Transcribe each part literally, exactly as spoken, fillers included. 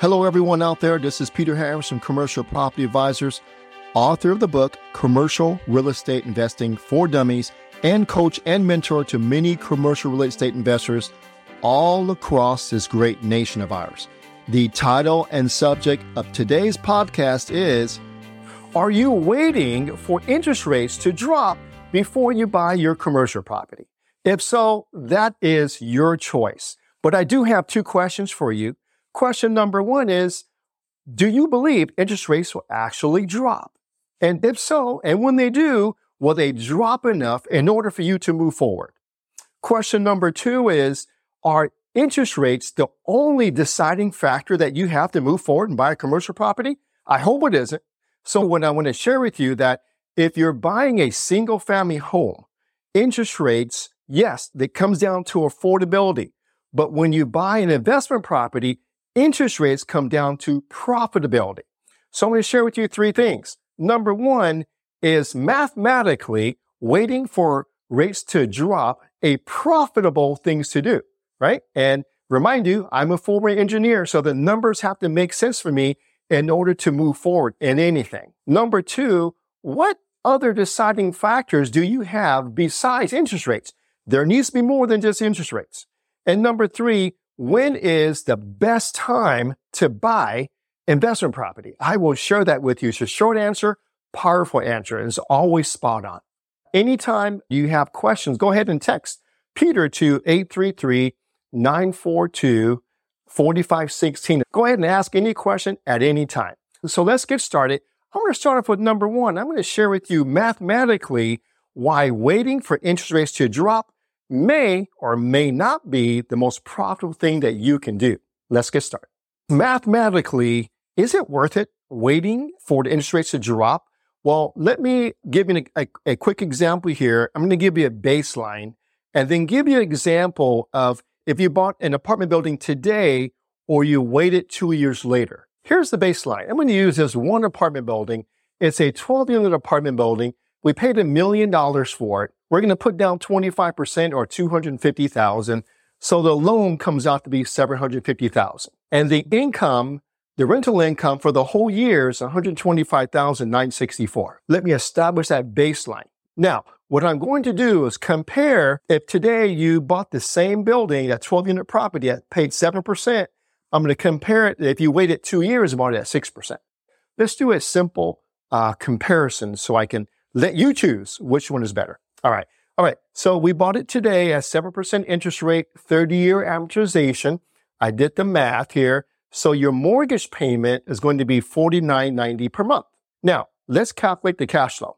Hello, everyone out there. This is Peter Harris from Commercial Property Advisors, author of the book, Commercial Real Estate Investing for Dummies, and coach and mentor to many commercial real estate investors all across this great nation of ours. The title and subject of today's podcast is, are you waiting for interest rates to drop before you buy your commercial property? If so, that is your choice. But I do have two questions for you. Question number one is, do you believe interest rates will actually drop? And if so, and when they do, will they drop enough in order for you to move forward? Question number two is, are interest rates the only deciding factor that you have to move forward and buy a commercial property? I hope it isn't. So what I want to share with you that if you're buying a single family home, interest rates, yes, it comes down to affordability. But when you buy an investment property, interest rates come down to profitability. So I'm going to share with you three things. Number one is mathematically waiting for rates to drop a profitable things to do, right? And remind you, I'm a former engineer, so the numbers have to make sense for me in order to move forward in anything. Number two, what other deciding factors do you have besides interest rates? There needs to be more than just interest rates. And number three, when is the best time to buy investment property? I will share that with you. It's a short answer, powerful answer, and it's always spot on. Anytime you have questions, go ahead and text Peter to eight three three, nine four two, four five one six. Go ahead and ask any question at any time. So let's get started. I'm going to start off with number one. I'm going to share with you mathematically why waiting for interest rates to drop may or may not be the most profitable thing that you can do. Let's get started. Mathematically, is it worth it waiting for the interest rates to drop? Well, let me give you a, a, a quick example here. I'm going to give you a baseline and then give you an example of if you bought an apartment building today or you waited two years later. Here's the baseline. I'm going to use this one apartment building. It's a twelve unit apartment building. We paid a million dollars for it. We're going to put down twenty-five percent or two hundred fifty thousand dollars. So the loan comes out to be seven hundred fifty thousand dollars. And the income, the rental income for the whole year is one hundred twenty-five thousand nine hundred sixty-four dollars. Let me establish that baseline. Now, what I'm going to do is compare if today you bought the same building, that twelve unit property that paid seven percent, I'm going to compare it if you waited two years and bought it at six percent. Let's do a simple uh, comparison so I can let you choose which one is better. All right. All right. So we bought it today at seven percent interest rate, thirty year amortization. I did the math here. So your mortgage payment is going to be forty-nine ninety per month. Now, let's calculate the cash flow.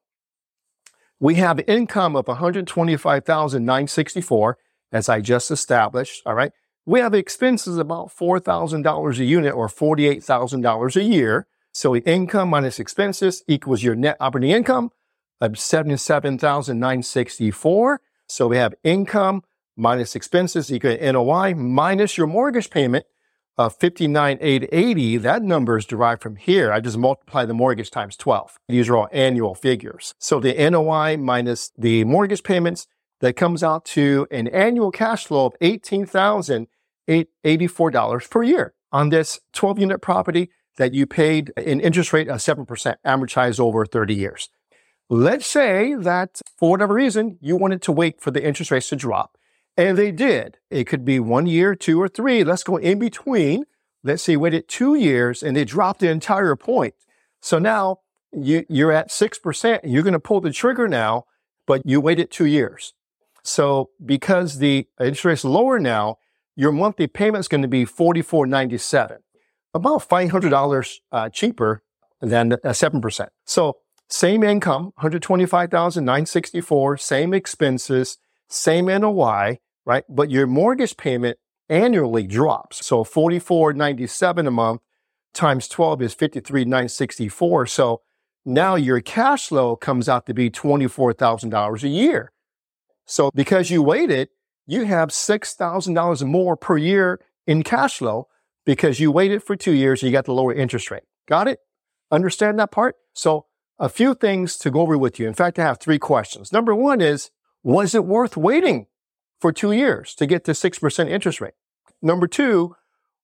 We have income of one hundred twenty-five thousand nine hundred sixty-four, as I just established. All right. We have expenses about four thousand dollars a unit or forty-eight thousand dollars a year. So income minus expenses equals your net operating income of seventy-seven thousand nine hundred sixty-four. So we have income minus expenses equal to N O I minus your mortgage payment of fifty-nine thousand eight hundred eighty. That number is derived from here. I just multiply the mortgage times twelve. These are all annual figures. So the N O I minus the mortgage payments, that comes out to an annual cash flow of eighteen thousand eight hundred eighty-four dollars per year on this twelve unit property that you paid an interest rate of seven percent amortized over thirty years. Let's say that for whatever reason, you wanted to wait for the interest rates to drop. And they did. It could be one year, two or three. Let's go in between. Let's say you waited two years and they dropped the entire point. So now you, you're at six percent. You're going to pull the trigger now, but you waited two years. So because the interest rate is lower now, your monthly payment is going to be forty-four ninety-seven, about five hundred dollars uh, cheaper than uh, seven percent. So same income, one hundred twenty-five thousand nine hundred sixty-four, same expenses, same N O I, right? But your mortgage payment annually drops. So forty-four ninety-seven a month times twelve is fifty-three thousand nine hundred sixty-four. So now your cash flow comes out to be twenty-four thousand dollars a year. So because you waited, you have six thousand dollars more per year in cash flow because you waited for two years and you got the lower interest rate. Got it? Understand that part? So a few things to go over with you. In fact, I have three questions. Number one is, was it worth waiting for two years to get to six percent interest rate? Number two,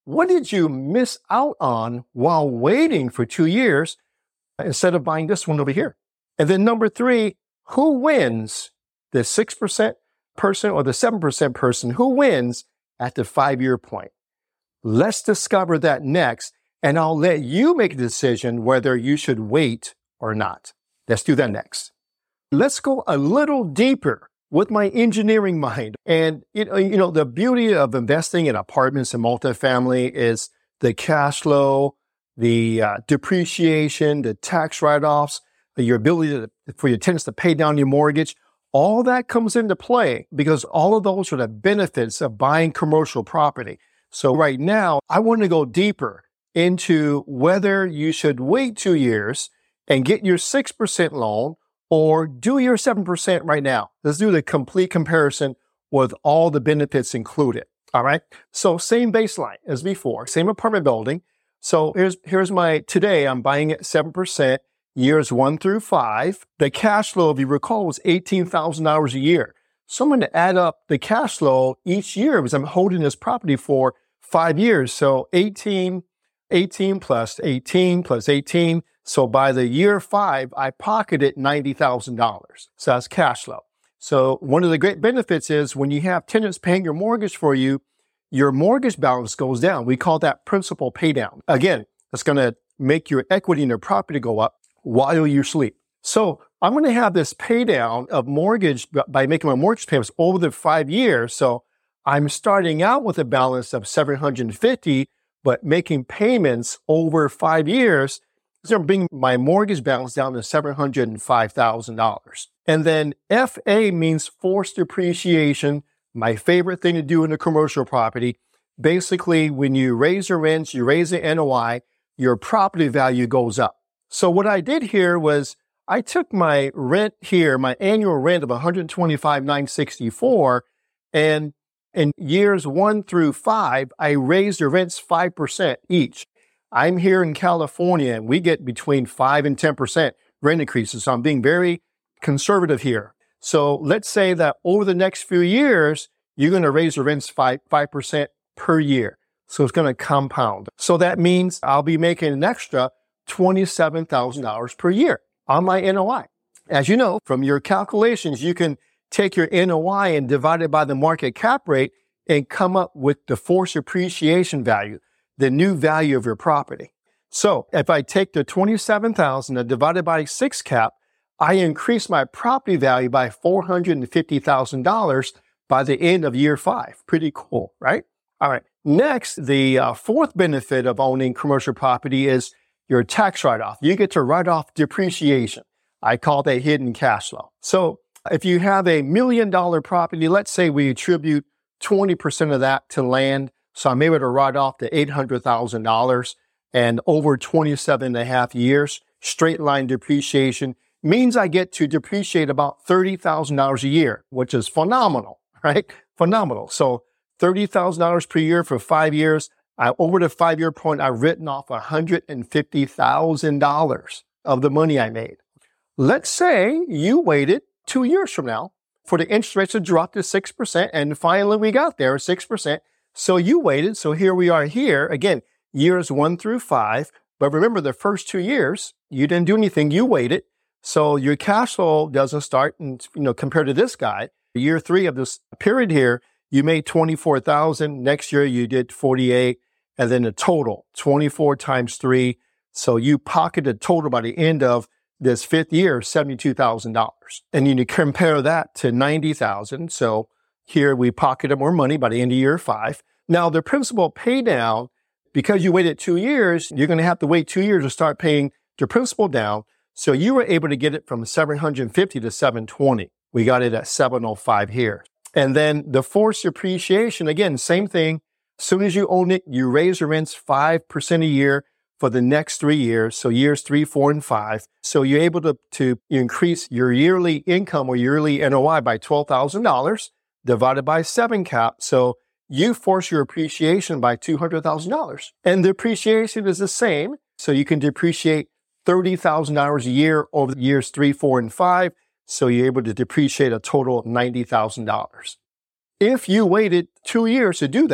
what did you miss out on while waiting for two years instead of buying this one over here? And then number three, who wins? The six percent person or the seven percent person? Who wins at the five-year point? Let's discover that next, and I'll let you make a decision whether you should wait or not. Let's do that next. Let's go a little deeper with my engineering mind. And you know, you know, the beauty of investing in apartments and multifamily is the cash flow, the uh, depreciation, the tax write-offs, your ability to, for your tenants to pay down your mortgage. All that comes into play because all of those are the benefits of buying commercial property. So right now, I want to go deeper into whether you should wait two years and get your six percent loan or do your seven percent right now. Let's do the complete comparison with all the benefits included. All right. So same baseline as before, same apartment building. So here's, here's my, today I'm buying at seven percent. Years one through five, the cash flow, if you recall, was eighteen thousand dollars a year. So I'm going to add up the cash flow each year because I'm holding this property for five years. So eighteen, eighteen plus eighteen plus eighteen. So by the year five, I pocketed ninety thousand dollars. So that's cash flow. So one of the great benefits is when you have tenants paying your mortgage for you, your mortgage balance goes down. We call that principal pay down. Again, that's going to make your equity in your property go up while you sleep. So I'm going to have this pay down of mortgage by making my mortgage payments over the five years. So I'm starting out with a balance of seven hundred fifty dollars, but making payments over five years is going to bring my mortgage balance down to seven hundred five thousand dollars. And then F A means forced depreciation, my favorite thing to do in a commercial property. Basically, when you raise your rents, you raise the N O I, your property value goes up. So what I did here was I took my rent here, my annual rent of one hundred twenty-five thousand nine hundred sixty-four, and in years one through five, I raised the rents five percent each. I'm here in California, and we get between five and ten percent rent increases. So I'm being very conservative here. So let's say that over the next few years, you're going to raise the rents five, five percent per year. So it's going to compound. So that means I'll be making an extra twenty-seven thousand dollars per year on my N O I. As you know, from your calculations, you can take your N O I and divide it by the market cap rate and come up with the forced appreciation value, the new value of your property. So if I take the twenty-seven thousand and divide it by six cap, I increase my property value by four hundred fifty thousand dollars by the end of year five. Pretty cool, right? All right. Next, the uh, fourth benefit of owning commercial property is your tax write-off. You get to write off depreciation. I call that hidden cash flow. So if you have a million dollar property, let's say we attribute twenty percent of that to land. So I'm able to write off the eight hundred thousand dollars, and over twenty-seven and a half years, straight line depreciation means I get to depreciate about thirty thousand dollars a year, which is phenomenal, right? Phenomenal. So thirty thousand dollars per year for five years. I, over the five-year point, I've written off one hundred fifty thousand dollars of the money I made. Let's say you waited two years from now for the interest rates to drop to six percent, and finally we got there at six percent. So you waited, so here we are here. Again, years one through five, but remember the first two years, you didn't do anything, you waited. So your cash flow doesn't start, and you know, compared to this guy, year three of this period here, you made twenty-four thousand. Next year you did forty-eight. And then the total, twenty-four times three. So you pocketed total by the end of this fifth year, seventy-two thousand dollars. And you compare that to ninety thousand dollars. So here we pocketed more money by the end of year five. Now the principal pay down, because you waited two years, you're going to have to wait two years to start paying the principal down. So you were able to get it from seven hundred fifty to seven twenty. We got it at seven oh five here. And then the forced appreciation, again, same thing. As soon as you own it, you raise your rents five percent a year for the next three years. So years three, four, and five. So you're able to, to increase your yearly income or yearly N O I by twelve thousand dollars divided by seven cap. So you force your appreciation by two hundred thousand dollars. And the appreciation is the same. So you can depreciate thirty thousand dollars a year over years three, four, and five. So you're able to depreciate a total of ninety thousand dollars. If you waited two years to do that,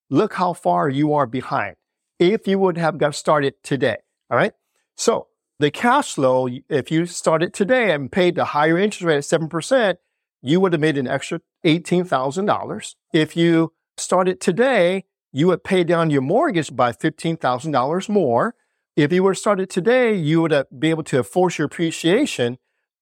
look how far you are behind if you would have got started today. All right. So the cash flow, if you started today and paid the higher interest rate at seven percent, you would have made an extra eighteen thousand dollars. If you started today, you would pay down your mortgage by fifteen thousand dollars more. If you were started today, you would have be able to force your appreciation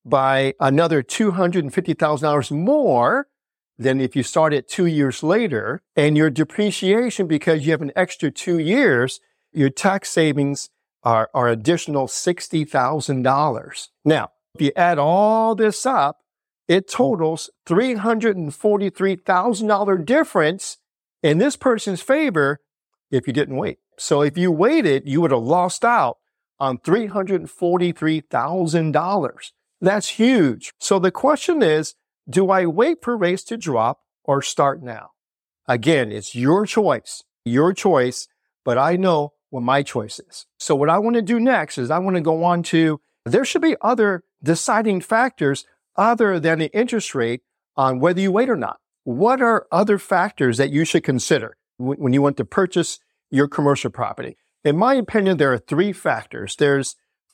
by another two hundred fifty thousand dollars more than if you started two years later. And your depreciation, because you have an extra two years, your tax savings are, are additional sixty thousand dollars. Now, if you add all this up, it totals three hundred forty-three thousand dollars difference in this person's favor if you didn't wait. So if you waited, you would have lost out on three hundred forty-three thousand dollars. That's huge. So the question is, do I wait for rates to drop or start now? Again, it's your choice, your choice, but I know what my choice is. So what I want to do next is I want to go on to, there should be other deciding factors other than the interest rate on whether you wait or not. What are other factors that you should consider when you want to purchase your commercial property? In my opinion, there are three factors. There's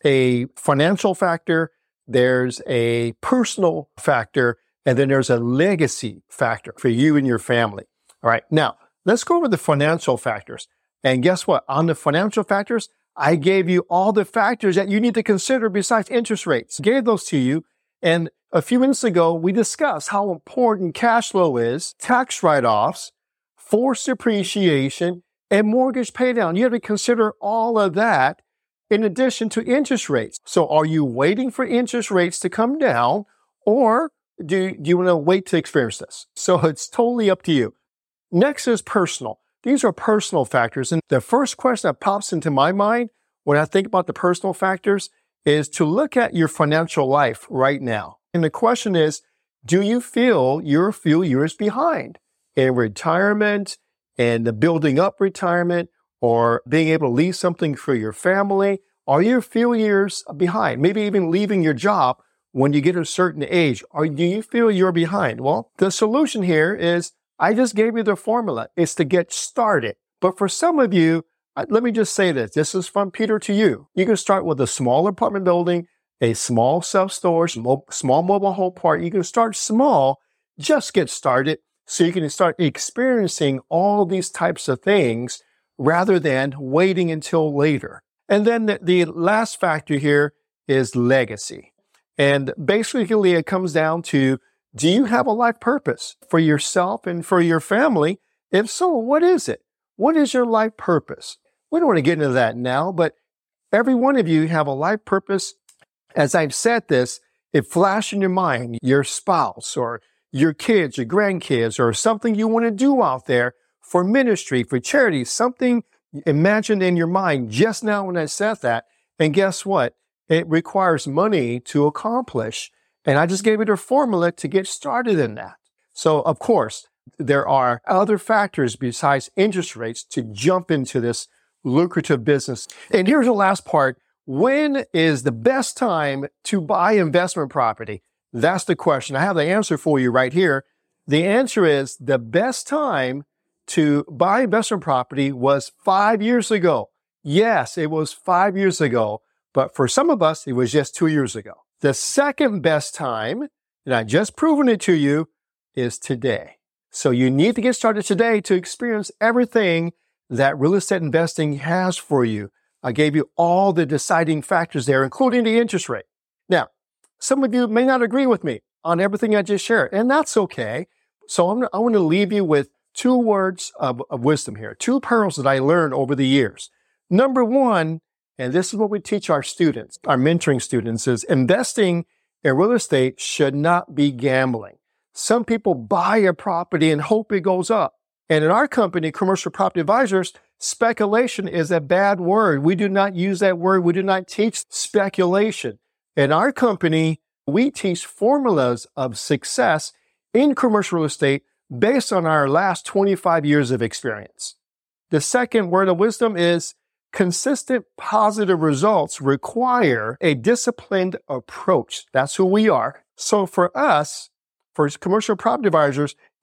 a financial factor, there's a personal factor, and then there's a legacy factor for you and your family. All right. Now, let's go over the financial factors. And guess what? On the financial factors, I gave you all the factors that you need to consider besides interest rates. I gave those to you. And a few minutes ago, we discussed how important cash flow is, tax write-offs, forced depreciation, and mortgage paydown. You have to consider all of that in addition to interest rates. So are you waiting for interest rates to come down, or do, do you want to wait to experience this? So it's totally up to you. Next is personal. These are personal factors. And the first question that pops into my mind when I think about the personal factors is to look at your financial life right now. And the question is, do you feel you're a few years behind in retirement and the building up retirement or being able to leave something for your family? Are you a few years behind? Maybe even leaving your job when you get a certain age. Or do you feel you're behind? Well, the solution here is I just gave you the formula. It's to get started. But for some of you, let me just say this. This is from Peter to you. You can start with a small apartment building, a small self-storage, mo- small mobile home park. You can start small, just get started so you can start experiencing all these types of things rather than waiting until later. And then the, the last factor here is legacy. And basically it comes down to, do you have a life purpose for yourself and for your family? If so, what is it? What is your life purpose? We don't want to get into that now, but every one of you have a life purpose. As I've said this, it flashed in your mind, your spouse or your kids, your grandkids, or something you want to do out there for ministry, for charity, something imagined in your mind just now when I said that. And guess what? It requires money to accomplish. And I just gave it a formula to get started in that. So, of course, there are other factors besides interest rates to jump into this lucrative business. And here's the last part. When is the best time to buy investment property? That's the question. I have the answer for you right here. The answer is the best time to buy investment property was five years ago. Yes, it was five years ago. But for some of us, it was just two years ago. The second best time, and I just proven it to you, is today. So you need to get started today to experience everything that real estate investing has for you. I gave you all the deciding factors there, including the interest rate. Now, some of you may not agree with me on everything I just shared, and that's okay. So I'm, I want to leave you with two words of, of wisdom here, two pearls that I learned over the years. Number one, and this is what we teach our students, our mentoring students, is investing in real estate should not be gambling. Some people buy a property and hope it goes up. And in our company, Commercial Property Advisors, speculation is a bad word. We do not use that word. We do not teach speculation. In our company, we teach formulas of success in commercial real estate based on our last twenty-five years of experience. The second word of wisdom is consistent positive results require a disciplined approach. That's who we are. So for us, for Commercial Property Advisors,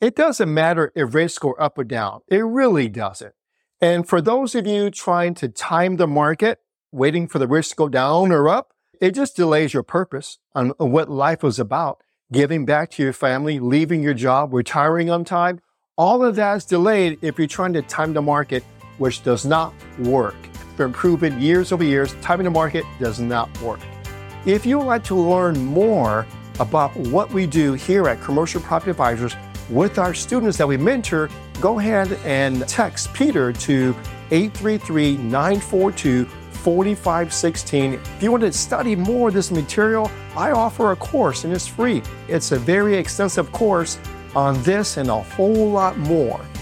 It doesn't matter if rates go up or down. It really doesn't. And for those of you trying to time the market, waiting for the risk to go down or up, it just delays your purpose on what life is about. Giving back to your family, leaving your job, retiring on time. All of that is delayed if you're trying to time the market, which does not work. It's been proven years over years, timing the market does not work. If you would like to learn more about what we do here at Commercial Property Advisors with our students that we mentor, go ahead and text Peter to eight three three, nine four two, four five one six. If you want to study more of this material, I offer a course and it's free. It's a very extensive course on this and a whole lot more.